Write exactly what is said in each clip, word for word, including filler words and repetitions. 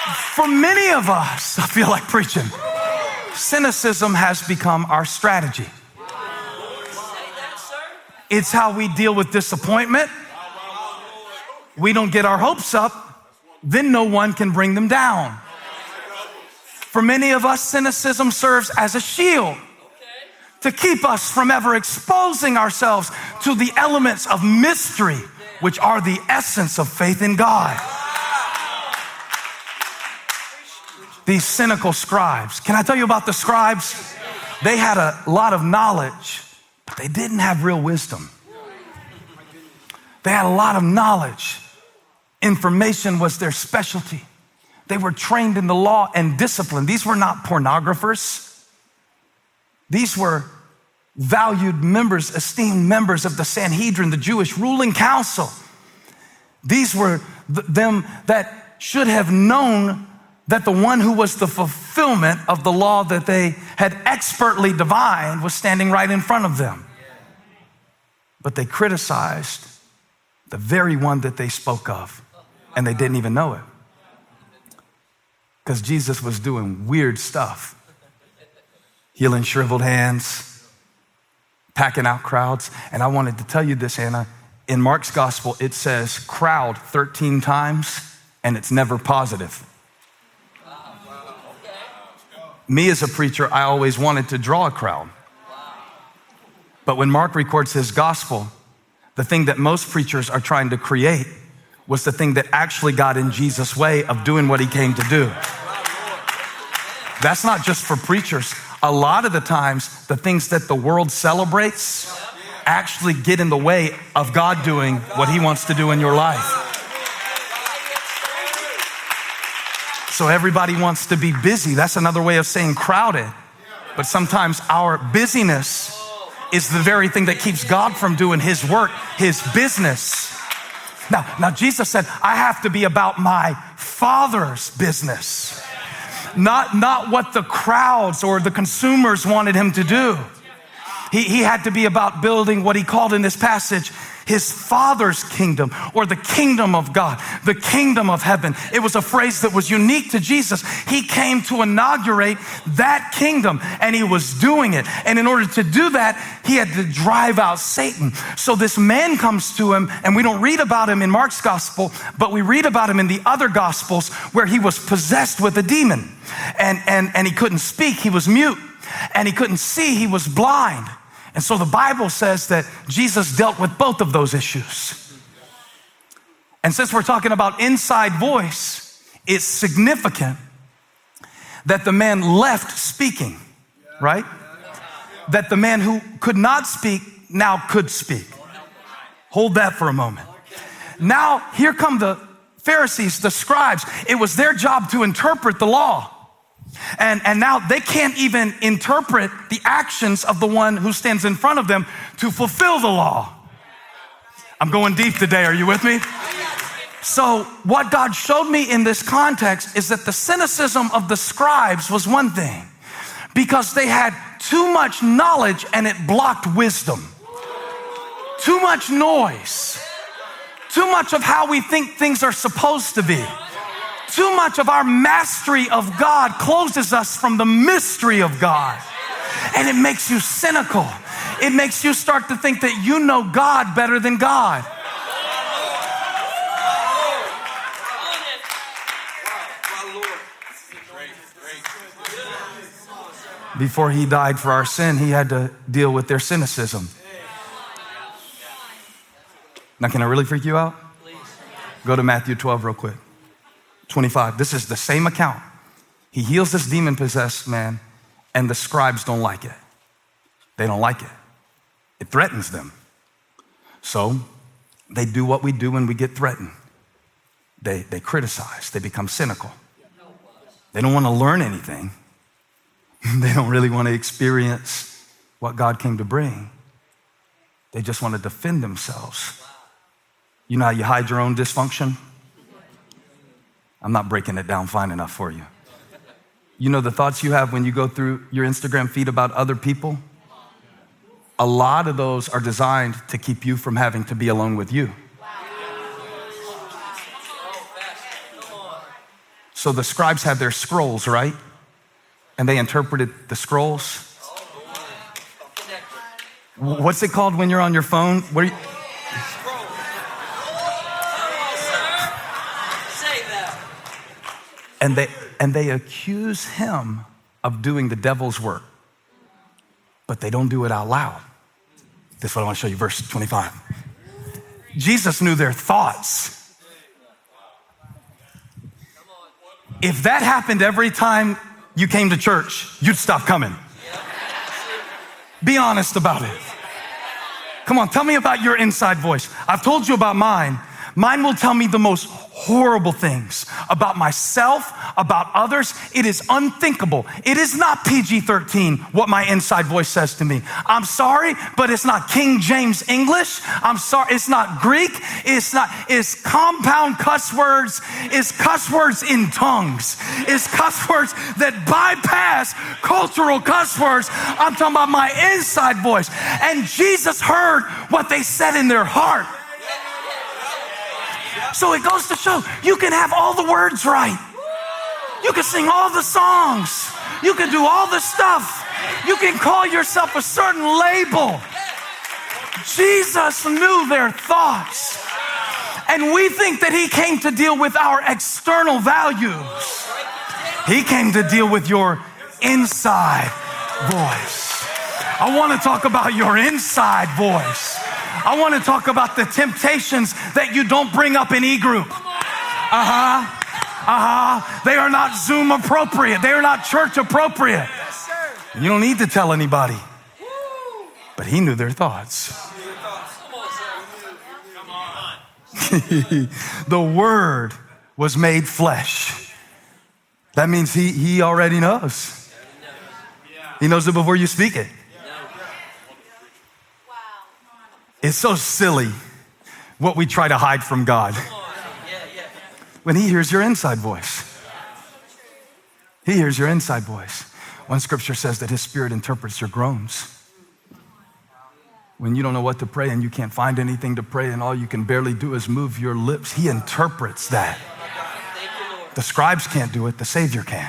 For many of us, I feel like preaching, cynicism has become our strategy. It's how we deal with disappointment. We don't get our hopes up, then no one can bring them down. For many of us, cynicism serves as a shield to keep us from ever exposing ourselves to the elements of mystery, which are the essence of faith in God. These cynical scribes. Can I tell you about the scribes? They had a lot of knowledge, but they didn't have real wisdom. They had a lot of knowledge. Information was their specialty. They were trained in the law and discipline. These were not pornographers. These were valued members, esteemed members of the Sanhedrin, the Jewish ruling council. These were th- them that should have known that the one who was the fulfillment of the law that they had expertly divined was standing right in front of them. But they criticized the very one that they spoke of, and they didn't even know it. Because Jesus was doing weird stuff. Healing shriveled hands, packing out crowds. And I wanted to tell you this, Anna. In Mark's gospel, it says crowd thirteen times, and it's never positive. Me as a preacher, I always wanted to draw a crowd. But when Mark records his gospel, the thing that most preachers are trying to create was the thing that actually got in Jesus' way of doing what he came to do. That's not just for preachers. A lot of the times, the things that the world celebrates actually get in the way of God doing what he wants to do in your life. So everybody wants to be busy. That's another way of saying crowded. But sometimes our busyness is the very thing that keeps God from doing his work, his business. Now, now Jesus said, I have to be about my Father's business, not, not what the crowds or the consumers wanted him to do. He, he had to be about building what he called in this passage his Father's kingdom, or the kingdom of God, the kingdom of heaven. It was a phrase that was unique to Jesus. He came to inaugurate that kingdom, and he was doing it. And in order to do that, he had to drive out Satan. So this man comes to him, and we don't read about him in Mark's gospel, but we read about him in the other gospels where he was possessed with a demon, and, and, and he couldn't speak. He was mute, and he couldn't see. He was blind. And so the Bible says that Jesus dealt with both of those issues. And since we're talking about inside voice, it's significant that the man left speaking, right? That the man who could not speak now could speak. Hold that for a moment. Now, here come the Pharisees, the scribes. It was their job to interpret the law. And, and now they can't even interpret the actions of the one who stands in front of them to fulfill the law. I'm going deep today. Are you with me? So what God showed me in this context is that the cynicism of the scribes was one thing, because they had too much knowledge and it blocked wisdom. Too much noise. Too much of how we think things are supposed to be. Too much of our mastery of God closes us from the mystery of God. And it makes you cynical. It makes you start to think that you know God better than God. Before he died for our sin, he had to deal with their cynicism. Now, can I really freak you out? Go to Matthew twelve real quick. twenty-five. This is the same account. He heals this demon-possessed man, and the scribes don't like it. They don't like it. It threatens them. So they do what we do when we get threatened. They, they criticize. They become cynical. They don't want to learn anything. They don't really want to experience what God came to bring. They just want to defend themselves. You know how you hide your own dysfunction? I'm not breaking it down fine enough for you. You know the thoughts you have when you go through your Instagram feed about other people? A lot of those are designed to keep you from having to be alone with you. So the scribes had their scrolls, right? And they interpreted the scrolls. What's it called when you're on your phone? What are you? And they, and they accuse him of doing the devil's work, but they don't do it out loud. This is what I want to show you, verse twenty-five. Jesus knew their thoughts. If that happened every time you came to church, you'd stop coming. Be honest about it. Come on, tell me about your inside voice. I've told you about mine. Mine will tell me the most horrible things about myself, about others. It is unthinkable. It is not P G thirteen what my inside voice says to me. I'm sorry, but it's not King James English. I'm sorry, it's not Greek. It's not, it's compound cuss words. It's cuss words in tongues. It's cuss words that bypass cultural cuss words. I'm talking about my inside voice. And Jesus heard what they said in their heart. So it goes to show you can have all the words right. You can sing all the songs. You can do all the stuff. You can call yourself a certain label. Jesus knew their thoughts. And we think that he came to deal with our external values. He came to deal with your inside voice. I want to talk about your inside voice. I want to talk about the temptations that you don't bring up in e-group. Uh-huh. Uh-huh. They are not Zoom appropriate. They are not church appropriate. You don't need to tell anybody. But he knew their thoughts. The word was made flesh. That means he, he already knows. He knows it before you speak it. It's so silly what we try to hide from God when he hears your inside voice. He hears your inside voice. One scripture says that his spirit interprets your groans. When you don't know what to pray and you can't find anything to pray and all you can barely do is move your lips, he interprets that. The scribes can't do it, the Savior can.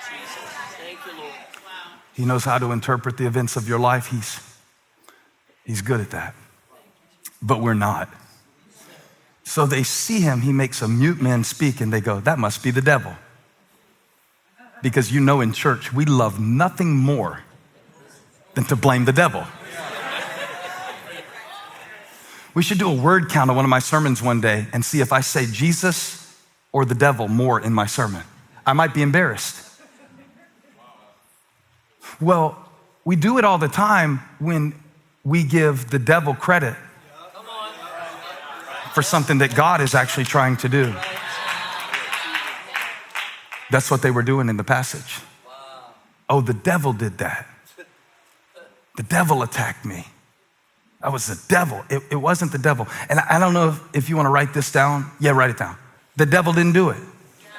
He knows how to interpret the events of your life. He's, he's good at that. But we're not. So they see him, he makes a mute man speak, and they go, that must be the devil. Because you know in church, we love nothing more than to blame the devil. We should do a word count on one of my sermons one day and see if I say Jesus or the devil more in my sermon. I might be embarrassed. Well, we do it all the time when we give the devil credit for something that God is actually trying to do. That's what they were doing in the passage. Oh, the devil did that. The devil attacked me. That was the devil. It, it wasn't the devil. And I, I don't know if, if you want to write this down. Yeah, write it down. The devil didn't do it.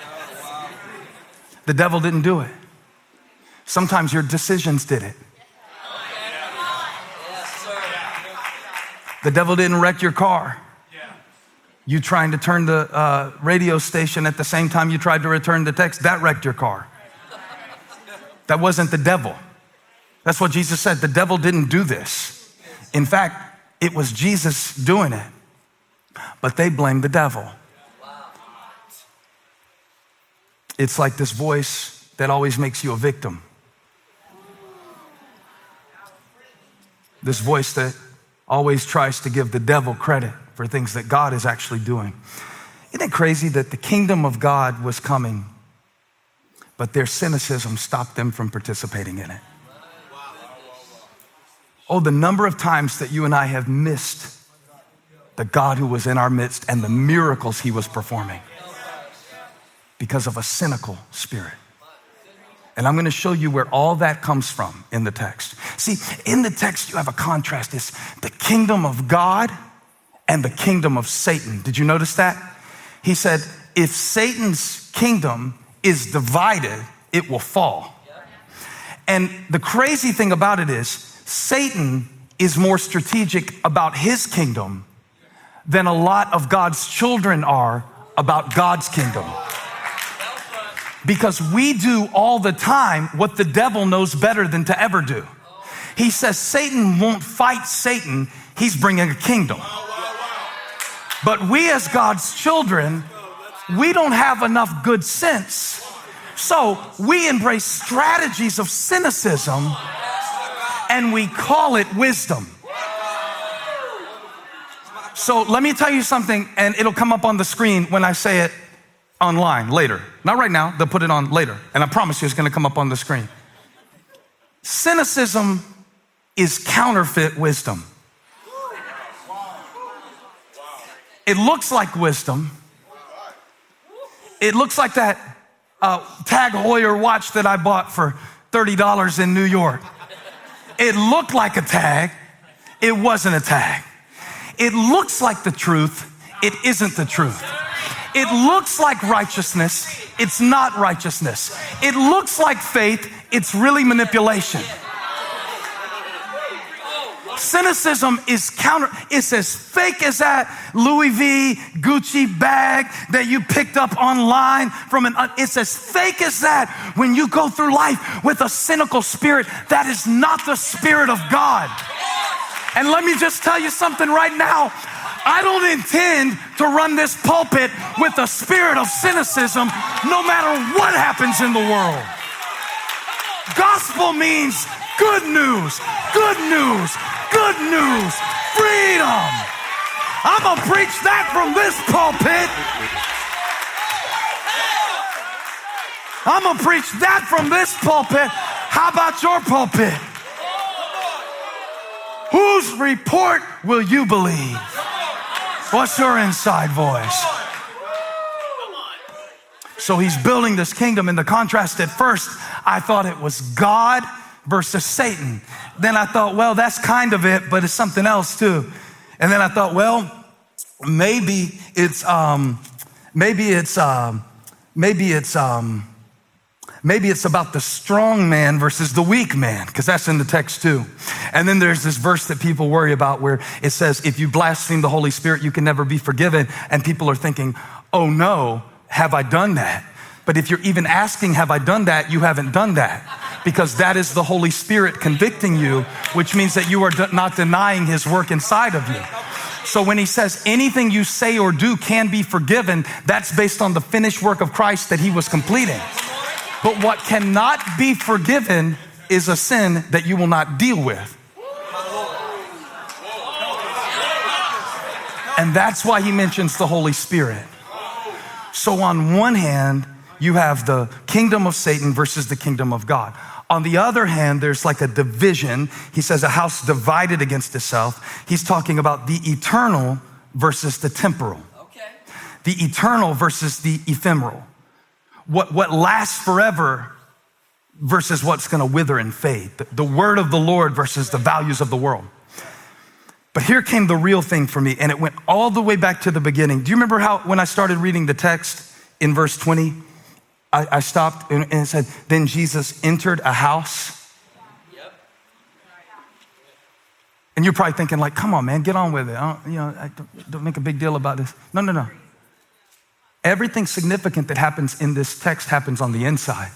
The devil didn't do it. Sometimes your decisions did it. The devil didn't wreck your car. You trying to turn the uh, radio station at the same time you tried to return the text, that wrecked your car. That wasn't the devil. That's what Jesus said. The devil didn't do this. In fact, it was Jesus doing it. But they blamed the devil. It's like this voice that always makes you a victim. This voice that always tries to give the devil credit for things that God is actually doing. Isn't it crazy that the kingdom of God was coming, but their cynicism stopped them from participating in it? Oh, the number of times that you and I have missed the God who was in our midst and the miracles he was performing because of a cynical spirit. And I'm going to show you where all that comes from in the text. See, in the text, you have a contrast. It's the kingdom of God and the kingdom of Satan. Did you notice that? He said, if Satan's kingdom is divided, it will fall. And the crazy thing about it is, Satan is more strategic about his kingdom than a lot of God's children are about God's kingdom. Because we do all the time what the devil knows better than to ever do. He says Satan won't fight Satan. He's bringing a kingdom. But we as God's children, we don't have enough good sense. So we embrace strategies of cynicism and we call it wisdom. So let me tell you something, and it'll come up on the screen when I say it online later. Not right now, they'll put it on later. And I promise you it's gonna come up on the screen. Cynicism is counterfeit wisdom. It looks like wisdom. It looks like that uh, Tag Heuer watch that I bought for thirty dollars in New York. It looked like a tag. It wasn't a tag. It looks like the truth. It isn't the truth. It looks like righteousness. It's not righteousness. It looks like faith. It's really manipulation. Cynicism is counter, it's as fake as that Louis V. Gucci bag that you picked up online from an, it's as fake as that when you go through life with a cynical spirit. That is not the Spirit of God. And let me just tell you something right now. I don't intend to run this pulpit with a spirit of cynicism no matter what happens in the world. Gospel means good news, good news, good news, freedom. I'm gonna preach that from this pulpit. I'm gonna preach that from this pulpit. How about your pulpit? Whose report will you believe? What's your inside voice? So he's building this kingdom. In the contrast, at first, I thought it was God versus Satan. Then I thought, well, that's kind of it, but it's something else too. And then I thought, well, maybe it's, um, maybe it's, um, maybe it's, um, maybe it's about the strong man versus the weak man, because that's in the text too. And then there's this verse that people worry about where it says, if you blaspheme the Holy Spirit, you can never be forgiven. And people are thinking, oh no, have I done that? But if you're even asking, have I done that? You haven't done that, because that is the Holy Spirit convicting you, which means that you are not denying his work inside of you. So when he says anything you say or do can be forgiven, that's based on the finished work of Christ that he was completing. But what cannot be forgiven is a sin that you will not deal with. And that's why he mentions the Holy Spirit. So on one hand, you have the kingdom of Satan versus the kingdom of God. On the other hand, there's like a division. He says a house divided against itself. He's talking about the eternal versus the temporal. Okay. The eternal versus the ephemeral. What, what lasts forever versus what's going to wither and fade. The, the word of the Lord versus the values of the world. But here came the real thing for me, and it went all the way back to the beginning. Do you remember how when I started reading the text in verse twenty, I, I stopped and, and it said, then Jesus entered a house? Yep. And you're probably thinking like, come on, man, get on with it. I don't, you know, I don't, don't make a big deal about this. No, no, no. Everything significant that happens in this text happens on the inside.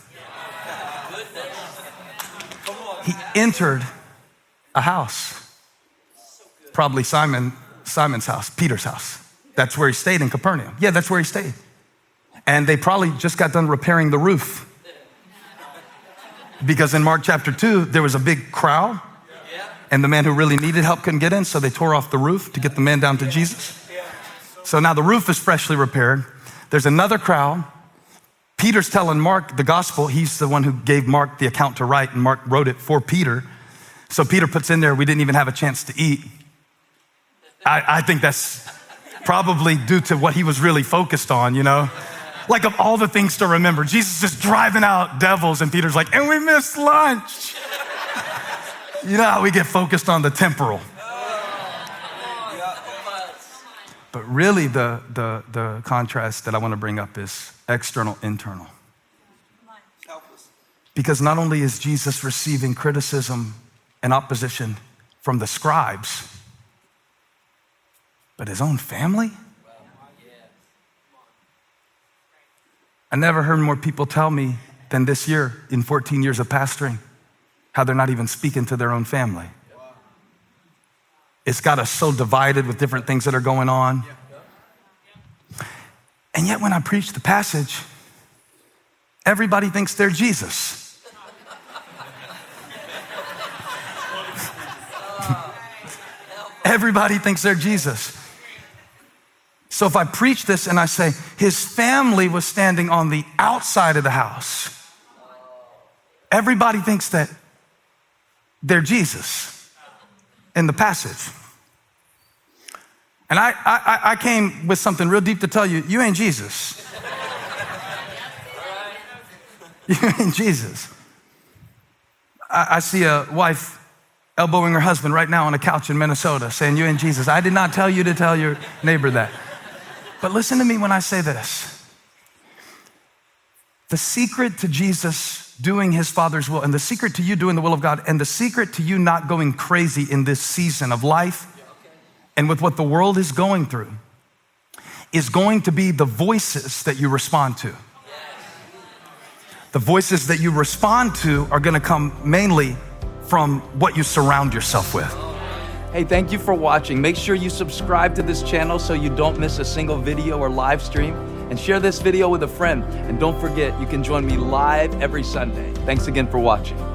He entered a house. Probably Simon, Simon's house, Peter's house. That's where he stayed in Capernaum. Yeah, that's where he stayed. And they probably just got done repairing the roof. Because in Mark chapter two, there was a big crowd and the man who really needed help couldn't get in, so they tore off the roof to get the man down to Jesus. So now the roof is freshly repaired. There's another crowd. Peter's telling Mark the gospel. He's the one who gave Mark the account to write, and Mark wrote it for Peter. So Peter puts in there, we didn't even have a chance to eat. I, I think that's probably due to what he was really focused on, you know? Like of all the things to remember, Jesus is driving out devils and Peter's like, and we missed lunch. You know how we get focused on the temporal. But really the, the, the contrast that I want to bring up is external, internal. Because not only is Jesus receiving criticism and opposition from the scribes, but his own family? I never heard more people tell me than this year in fourteen years of pastoring how they're not even speaking to their own family. It's got us so divided with different things that are going on. And yet when I preach the passage, everybody thinks they're Jesus. Everybody thinks they're Jesus. So if I preach this and I say, his family was standing on the outside of the house, everybody thinks that they're Jesus in the passage. And I, I, I came with something real deep to tell you, you ain't Jesus. You ain't Jesus. I, I see a wife elbowing her husband right now on a couch in Minnesota saying, you ain't Jesus. I did not tell you to tell your neighbor that. But listen to me when I say this. The secret to Jesus doing his Father's will, and the secret to you doing the will of God, and the secret to you not going crazy in this season of life and with what the world is going through, is going to be the voices that you respond to. The voices that you respond to are going to come mainly from what you surround yourself with. Hey, thank you for watching. Make sure you subscribe to this channel so you don't miss a single video or live stream, and share this video with a friend. And don't forget, you can join me live every Sunday. Thanks again for watching.